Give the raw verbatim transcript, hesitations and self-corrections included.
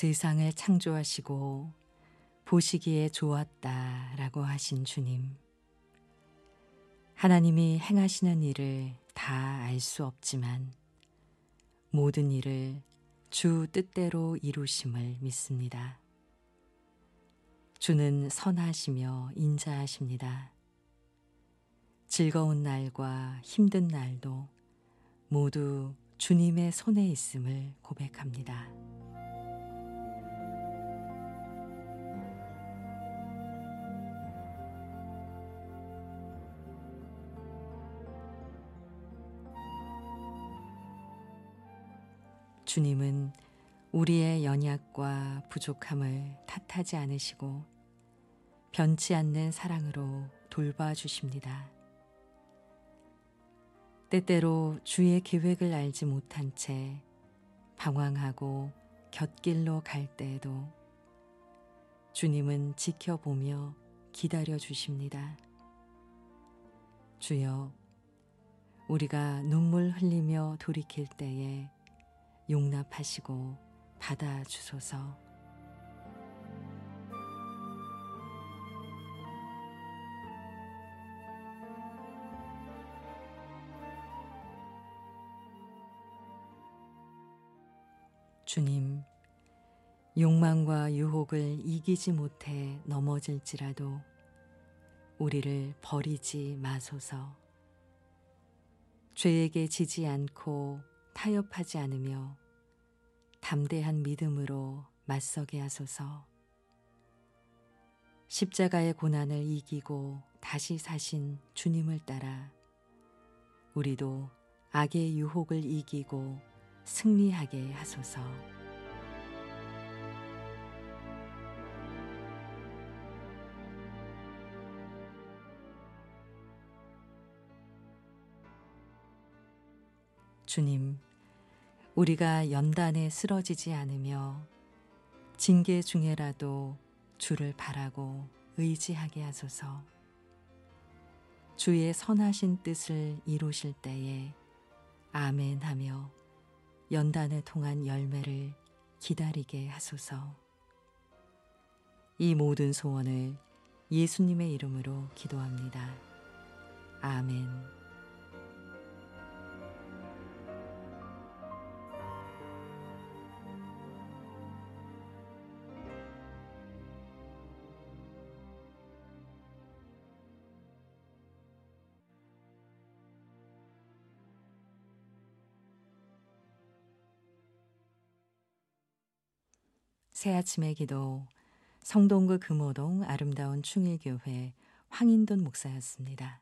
세상을 창조하시고 보시기에 좋았다라고 하신 주님. 하나님이 행하시는 일을 다 알 수 없지만 모든 일을 주 뜻대로 이루심을 믿습니다. 주는 선하시며 인자하십니다. 즐거운 날과 힘든 날도 모두 주님의 손에 있음을 고백합니다. 주님은 우리의 연약과 부족함을 탓하지 않으시고 변치 않는 사랑으로 돌봐주십니다. 때때로 주의 계획을 알지 못한 채 방황하고 곁길로 갈 때에도 주님은 지켜보며 기다려 주십니다. 주여, 우리가 눈물 흘리며 돌이킬 때에 용납하시고 받아주소서. 주님, 욕망과 유혹을 이기지 못해 넘어질지라도 우리를 버리지 마소서. 죄에게 지지 않고 타협하지 않으며 담대한 믿음으로 맞서게 하소서. 십자가의 고난을 이기고 다시 사신 주님을 따라 우리도 악의 유혹을 이기고 승리하게 하소서. 주님, 우리가 연단에 쓰러지지 않으며 징계 중에라도 주를 바라고 의지하게 하소서. 주의 선하신 뜻을 이루실 때에 아멘 하며 연단을 통한 열매를 기다리게 하소서. 이 모든 소원을 예수님의 이름으로 기도합니다. 아멘. 새아침의 기도, 성동구 금호동 아름다운 충일교회 황인돈 목사였습니다.